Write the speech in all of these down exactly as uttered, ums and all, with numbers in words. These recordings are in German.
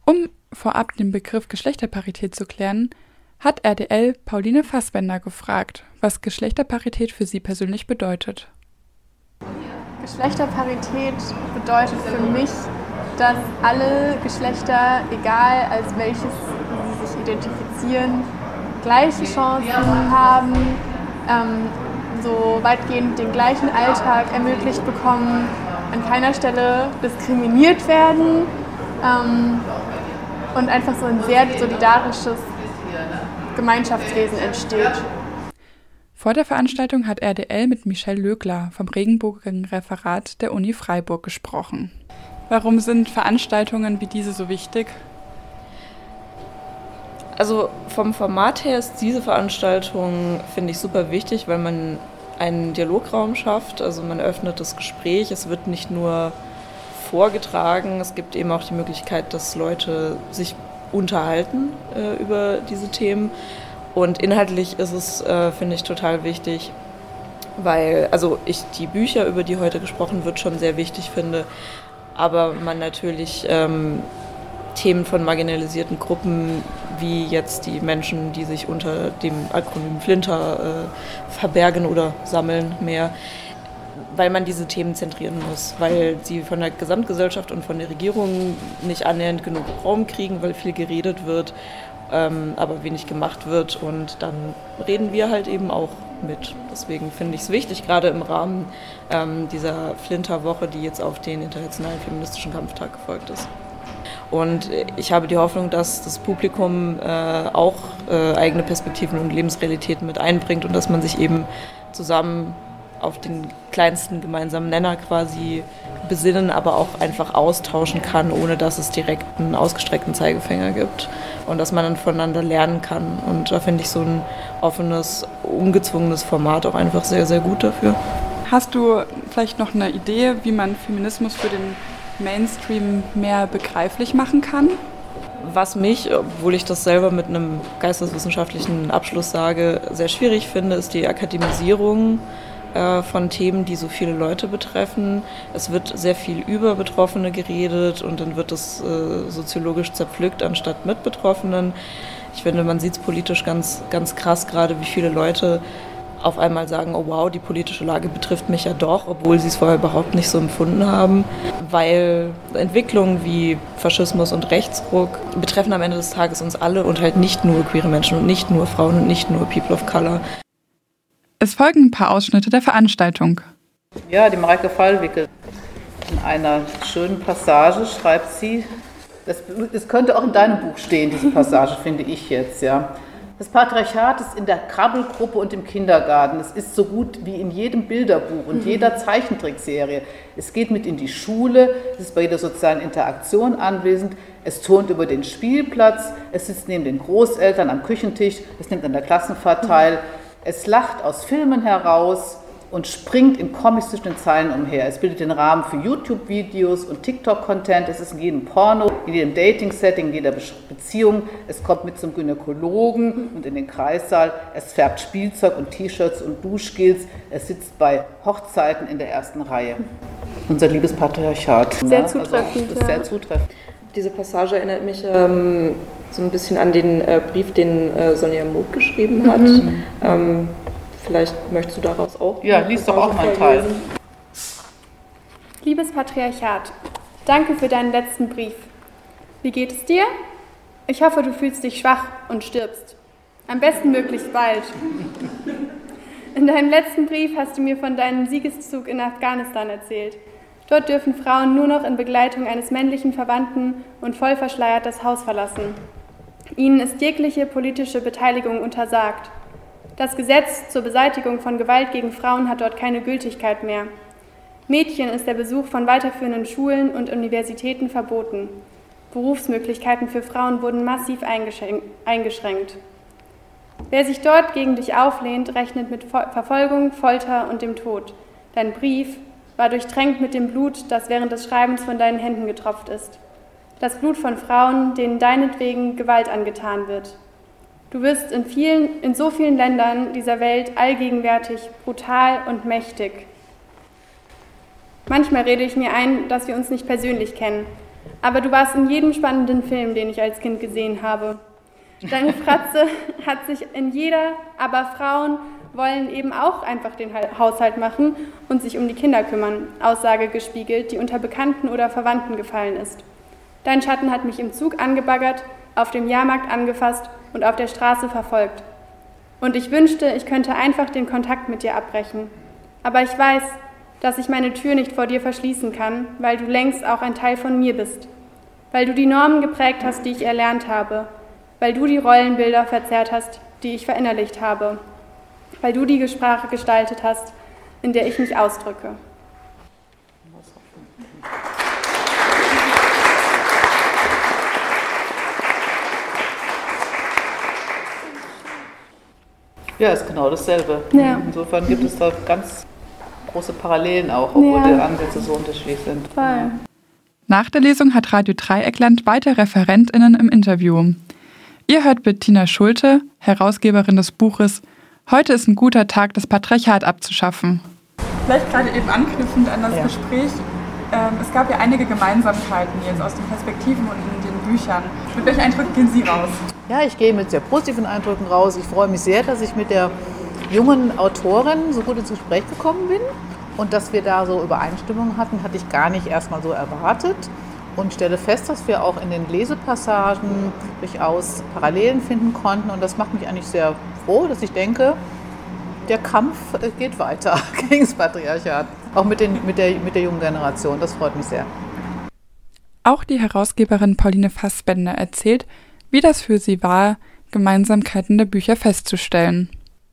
Um vorab den Begriff Geschlechterparität zu klären, hat R D L Pauline Fassbender gefragt, was Geschlechterparität für sie persönlich bedeutet. Geschlechterparität bedeutet für mich, dass alle Geschlechter, egal als welches sie sich identifizieren, gleiche Chancen haben, ähm, so weitgehend den gleichen Alltag ermöglicht bekommen, an keiner Stelle diskriminiert werden ähm, und einfach so ein sehr solidarisches Gemeinschaftswesen entsteht. Vor der Veranstaltung hat R D L mit Michelle Lögler vom Regenbogenreferat der Uni Freiburg gesprochen. Warum sind Veranstaltungen wie diese so wichtig? Also vom Format her ist diese Veranstaltung, finde ich, super wichtig, weil man einen Dialograum schafft, also man öffnet das Gespräch, es wird nicht nur vorgetragen, es gibt eben auch die Möglichkeit, dass Leute sich unterhalten äh, über diese Themen. Und inhaltlich ist es, äh, finde ich, total wichtig, weil also ich die Bücher, über die heute gesprochen wird, schon sehr wichtig finde, aber man natürlich ähm, Themen von marginalisierten Gruppen, wie jetzt die Menschen, die sich unter dem Akronym Flinter äh, verbergen oder sammeln mehr, weil man diese Themen zentrieren muss, weil sie von der Gesamtgesellschaft und von der Regierung nicht annähernd genug Raum kriegen, weil viel geredet wird, ähm, aber wenig gemacht wird, und dann reden wir halt eben auch mit. Deswegen finde ich es wichtig, gerade im Rahmen ähm, dieser Flinter-Woche, die jetzt auf den Internationalen Feministischen Kampftag gefolgt ist. Und ich habe die Hoffnung, dass das Publikum äh, auch äh, eigene Perspektiven und Lebensrealitäten mit einbringt und dass man sich eben zusammen auf den kleinsten gemeinsamen Nenner quasi besinnen, aber auch einfach austauschen kann, ohne dass es direkt einen ausgestreckten Zeigefinger gibt. Und dass man dann voneinander lernen kann. Und da finde ich so ein offenes, ungezwungenes Format auch einfach sehr, sehr gut dafür. Hast du vielleicht noch eine Idee, wie man Feminismus für den Mainstream mehr begreiflich machen kann? Was mich, obwohl ich das selber mit einem geisteswissenschaftlichen Abschluss sage, sehr schwierig finde, ist die Akademisierung äh, von Themen, die so viele Leute betreffen. Es wird sehr viel über Betroffene geredet und dann wird es äh, soziologisch zerpflückt anstatt mit Betroffenen. Ich finde, man sieht es politisch ganz, ganz krass, gerade wie viele Leute auf einmal sagen, oh wow, die politische Lage betrifft mich ja doch, obwohl sie es vorher überhaupt nicht so empfunden haben, weil Entwicklungen wie Faschismus und Rechtsruck betreffen am Ende des Tages uns alle und halt nicht nur queere Menschen und nicht nur Frauen und nicht nur People of Color. Es folgen ein paar Ausschnitte der Veranstaltung. Ja, die Mareike Fallwickel. In einer schönen Passage schreibt sie, das, das könnte auch in deinem Buch stehen, diese Passage, finde ich jetzt, ja. Das Patriarchat ist in der Krabbelgruppe und im Kindergarten. Es ist so gut wie in jedem Bilderbuch und jeder Zeichentrickserie. Es geht mit in die Schule, es ist bei jeder sozialen Interaktion anwesend, es turnt über den Spielplatz, es sitzt neben den Großeltern am Küchentisch, es nimmt an der Klassenfahrt teil, es lacht aus Filmen heraus und springt in Comics zwischen den Zeilen umher. Es bildet den Rahmen für YouTube-Videos und TikTok-Content. Es ist in jedem Porno, in jedem Dating-Setting, in jeder Beziehung. Es kommt mit zum Gynäkologen und in den Kreissaal. Es färbt Spielzeug und T-Shirts und Duschgels. Es sitzt bei Hochzeiten in der ersten Reihe. Unser liebes Patriarchat. Sehr ne? zutreffend. Also, das ist sehr zutreffend. Diese Passage erinnert mich ähm, so ein bisschen an den äh, Brief, den äh, Sonja Moog geschrieben hat. Mhm. Ähm, Vielleicht möchtest du daraus auch... Ja, lies doch auch mal einen Teil. Liebes Patriarchat, danke für deinen letzten Brief. Wie geht es dir? Ich hoffe, du fühlst dich schwach und stirbst. Am besten möglichst bald. In deinem letzten Brief hast du mir von deinem Siegeszug in Afghanistan erzählt. Dort dürfen Frauen nur noch in Begleitung eines männlichen Verwandten und voll verschleiert das Haus verlassen. Ihnen ist jegliche politische Beteiligung untersagt. Das Gesetz zur Beseitigung von Gewalt gegen Frauen hat dort keine Gültigkeit mehr. Mädchen ist der Besuch von weiterführenden Schulen und Universitäten verboten. Berufsmöglichkeiten für Frauen wurden massiv eingeschränkt. Wer sich dort gegen dich auflehnt, rechnet mit Verfolgung, Folter und dem Tod. Dein Brief war durchtränkt mit dem Blut, das während des Schreibens von deinen Händen getropft ist. Das Blut von Frauen, denen deinetwegen Gewalt angetan wird. Du wirst in, vielen, in so vielen Ländern dieser Welt allgegenwärtig, brutal und mächtig. Manchmal rede ich mir ein, dass wir uns nicht persönlich kennen. aber du warst in jedem spannenden Film, den ich als Kind gesehen habe. Deine Fratze hat sich in jeder, aber Frauen wollen eben auch einfach den Haushalt machen und sich um die Kinder kümmern, Aussage gespiegelt, die unter Bekannten oder Verwandten gefallen ist. Dein Schatten hat mich im Zug angebaggert, auf dem Jahrmarkt angefasst und auf der Straße verfolgt. Und ich wünschte, ich könnte einfach den Kontakt mit dir abbrechen. Aber ich weiß, dass ich meine Tür nicht vor dir verschließen kann, weil du längst auch ein Teil von mir bist. Weil du die Normen geprägt hast, die ich erlernt habe. Weil du die Rollenbilder verzerrt hast, die ich verinnerlicht habe. Weil du die Sprache gestaltet hast, in der ich mich ausdrücke. Ja, ist genau dasselbe. Ja. Insofern gibt es da ganz große Parallelen auch, obwohl ja. die Ansätze so unterschiedlich sind. Voll. Nach der Lesung hat Radio Dreieckland weiter ReferentInnen im Interview. Ihr hört Bettina Schulte, Herausgeberin des Buches Heute ist ein guter Tag, das Patriarchat abzuschaffen. Vielleicht gerade eben anknüpfend an das ja. Gespräch. Ähm, es gab ja einige Gemeinsamkeiten jetzt aus den Perspektiven und in den Büchern. Mit welchen Eindrücken gehen Sie raus? Ja, ich gehe mit sehr positiven Eindrücken raus. Ich freue mich sehr, dass ich mit der jungen Autorin so gut ins Gespräch gekommen bin und dass wir da so Übereinstimmungen hatten, hatte ich gar nicht erstmal so erwartet. Und stelle fest, dass wir auch in den Lesepassagen durchaus Parallelen finden konnten. Und das macht mich eigentlich sehr froh, dass ich denke, der Kampf geht weiter gegen das Patriarchat. Auch mit, den, mit, der, mit der jungen Generation. Das freut mich sehr. Auch die Herausgeberin Pauline Fassbender erzählt, wie das für sie war, Gemeinsamkeiten der Bücher festzustellen.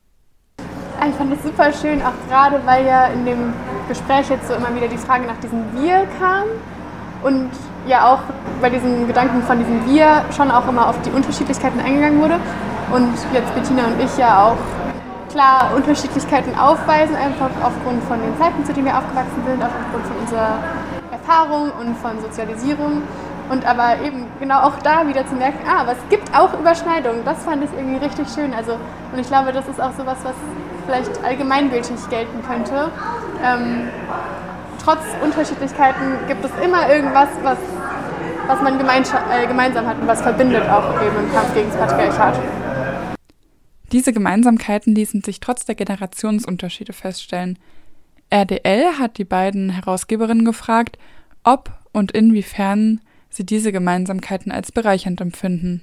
Ich fand es super schön, auch gerade weil ja in dem Gespräch jetzt so immer wieder die Frage nach diesem Wir kam. Und ja auch bei diesen Gedanken von diesem Wir schon auch immer auf die Unterschiedlichkeiten eingegangen wurde. Und jetzt Bettina und ich ja auch klar Unterschiedlichkeiten aufweisen, einfach aufgrund von den Zeiten, zu denen wir aufgewachsen sind, aufgrund von unserer Erfahrung und von Sozialisierung. Und aber eben genau auch da wieder zu merken, ah, aber es gibt auch Überschneidungen. Das fand ich irgendwie richtig schön. Also, und ich glaube, das ist auch sowas, was vielleicht allgemeingültig gelten könnte. Ähm, Trotz Unterschiedlichkeiten gibt es immer irgendwas, was, was man äh, gemeinsam hat und was verbindet auch eben im Kampf gegen das Patriarchat. Diese Gemeinsamkeiten ließen sich trotz der Generationsunterschiede feststellen. R D L hat die beiden Herausgeberinnen gefragt, ob und inwiefern sie diese Gemeinsamkeiten als bereichernd empfinden.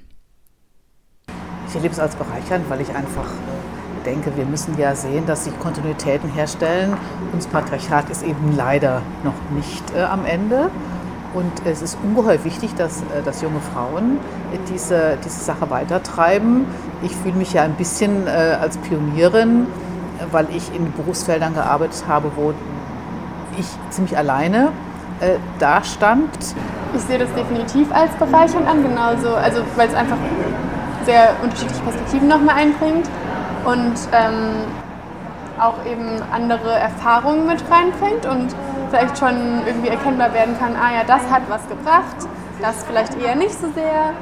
Ich erlebe es als bereichernd, weil ich einfach denke, wir müssen ja sehen, dass sich Kontinuitäten herstellen. Und das Patriarchat ist eben leider noch nicht äh, am Ende. Und es ist ungeheuer wichtig, dass, äh, dass junge Frauen äh, diese, diese Sache weitertreiben. Ich fühle mich ja ein bisschen äh, als Pionierin, äh, weil ich in Berufsfeldern gearbeitet habe, wo ich ziemlich alleine äh, dastand. Ich sehe das definitiv als bereichernd an, genauso, also weil es einfach sehr unterschiedliche Perspektiven nochmal einbringt. Und ähm, auch eben andere Erfahrungen mit reinbringt und vielleicht schon irgendwie erkennbar werden kann, ah ja, das hat was gebracht, das vielleicht eher nicht so sehr.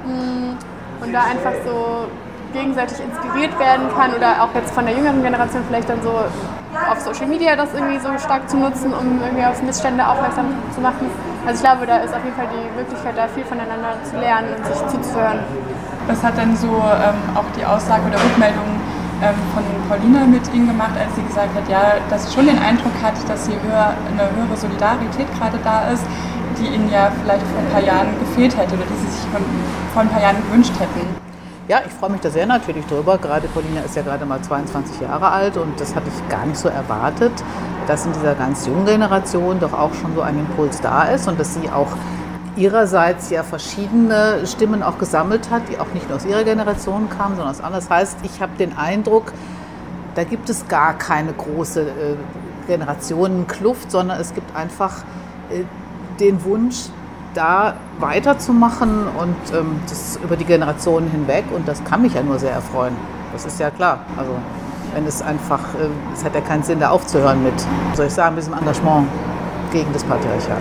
Und da einfach so gegenseitig inspiriert werden kann oder auch jetzt von der jüngeren Generation vielleicht dann so auf Social Media das irgendwie so stark zu nutzen, um irgendwie auf Missstände aufmerksam zu machen. Also ich glaube, da ist auf jeden Fall die Möglichkeit, da viel voneinander zu lernen und sich zuzuhören. Was hat denn so ähm, auch die Aussage oder Rückmeldung ähm, von Paulina mit Ihnen gemacht, als sie gesagt hat, ja, dass sie schon den Eindruck hat, dass hier höher, eine höhere Solidarität gerade da ist, die Ihnen ja vielleicht vor ein paar Jahren gefehlt hätte oder die Sie sich von, vor ein paar Jahren gewünscht hätten? Ja, ich freue mich da sehr natürlich drüber. Gerade Paulina ist ja gerade mal zweiundzwanzig Jahre alt und das hatte ich gar nicht so erwartet, dass in dieser ganz jungen Generation doch auch schon so ein Impuls da ist und dass sie auch ihrerseits ja verschiedene Stimmen auch gesammelt hat, die auch nicht nur aus ihrer Generation kamen, sondern aus anderen. Das heißt, ich habe den Eindruck, da gibt es gar keine große äh, Generationenkluft, sondern es gibt einfach äh, den Wunsch, da weiterzumachen und ähm, das über die Generationen hinweg und das kann mich ja nur sehr erfreuen. Das ist ja klar. Also wenn es einfach, äh, es hat ja keinen Sinn, da aufzuhören mit, soll ich sagen, diesem Engagement gegen das Patriarchat.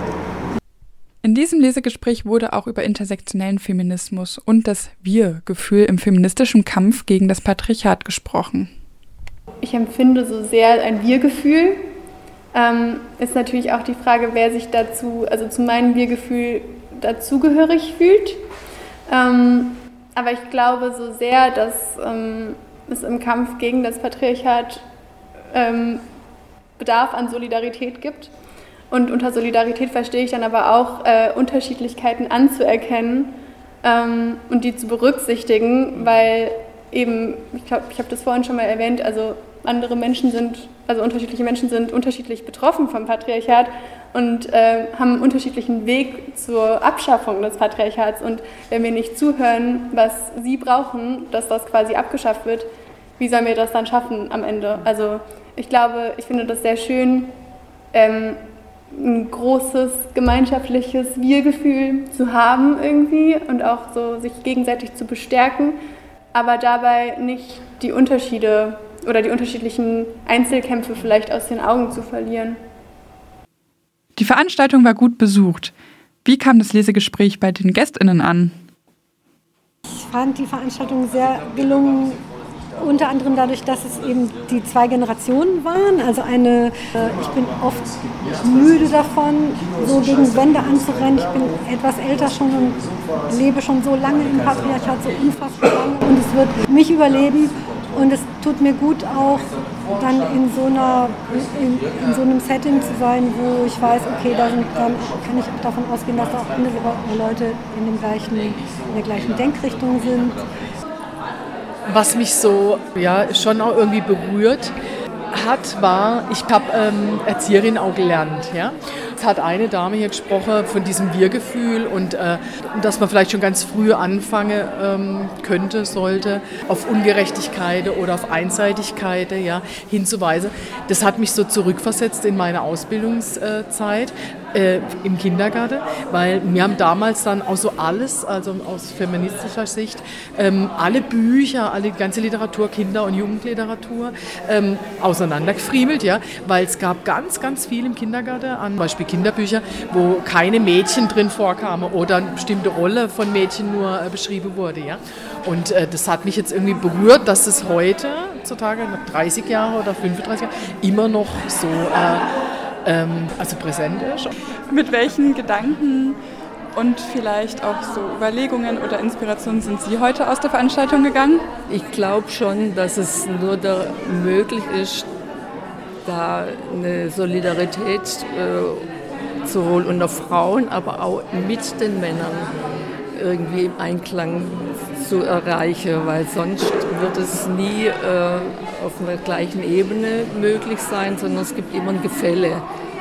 In diesem Lesegespräch wurde auch über intersektionellen Feminismus und das Wir-Gefühl im feministischen Kampf gegen das Patriarchat gesprochen. Ich empfinde so sehr ein Wir-Gefühl. Ähm, ist natürlich auch die Frage, wer sich dazu, also zu meinem Wir-Gefühl dazugehörig fühlt. Ähm, aber ich glaube so sehr, dass ähm, es im Kampf gegen das Patriarchat ähm, Bedarf an Solidarität gibt. Und unter Solidarität verstehe ich dann aber auch, äh, Unterschiedlichkeiten anzuerkennen ähm, und die zu berücksichtigen, weil eben, ich glaube, ich habe das vorhin schon mal erwähnt, also andere Menschen sind, also unterschiedliche Menschen sind unterschiedlich betroffen vom Patriarchat und äh, haben einen unterschiedlichen Weg zur Abschaffung des Patriarchats. Und wenn wir nicht zuhören, was sie brauchen, dass das quasi abgeschafft wird, wie sollen wir das dann schaffen am Ende? Also ich glaube, ich finde das sehr schön, ähm, ein großes gemeinschaftliches Wir-Gefühl zu haben irgendwie und auch so sich gegenseitig zu bestärken, aber dabei nicht die Unterschiede oder die unterschiedlichen Einzelkämpfe vielleicht aus den Augen zu verlieren. Die Veranstaltung war gut besucht. Wie kam das Lesegespräch bei den GästInnen an? Ich fand die Veranstaltung sehr gelungen, unter anderem dadurch, dass es eben die zwei Generationen waren. Also eine, ich bin oft müde davon, so gegen Wände anzurennen. Ich bin etwas älter schon und lebe schon so lange im Patriarchat, so unfassbar lange. Und es wird mich überleben. Und es tut mir gut auch, dann in so, einer, in, in so einem Setting zu sein, wo ich weiß, okay, da sind, dann kann ich auch davon ausgehen, dass auch andere Leute in, dem gleichen, in der gleichen Denkrichtung sind. Was mich so ja, schon auch irgendwie berührt hat, war, ich habe ähm, Erzieherin auch gelernt. Ja? Es hat eine Dame hier gesprochen von diesem Wir-Gefühl und äh, dass man vielleicht schon ganz früh anfangen ähm, könnte, sollte, auf Ungerechtigkeit oder auf Einseitigkeit ja, hinzuweisen. Das hat mich so zurückversetzt in meine Ausbildungszeit äh, im Kindergarten, weil wir haben damals dann auch so alles, also aus feministischer Sicht, ähm, alle Bücher, alle die ganze Literatur, Kinder- und Jugendliteratur ähm, auseinandergefriemelt, ja, weil es gab ganz, ganz viel im Kindergarten an zum Beispiel Kinderbücher, wo keine Mädchen drin vorkamen oder eine bestimmte Rolle von Mädchen nur äh, beschrieben wurde. Ja. Und äh, das hat mich jetzt irgendwie berührt, dass es heute, heutzutage, nach dreißig Jahren oder fünfunddreißig Jahren, immer noch so äh, ähm, also präsent ist. Mit welchen Gedanken und vielleicht auch so Überlegungen oder Inspirationen sind Sie heute aus der Veranstaltung gegangen? Ich glaube schon, dass es nur da möglich ist, da eine Solidarität äh, sowohl unter Frauen, aber auch mit den Männern irgendwie im Einklang zu erreichen, weil sonst wird es nie äh, auf einer gleichen Ebene möglich sein, sondern es gibt immer ein Gefälle.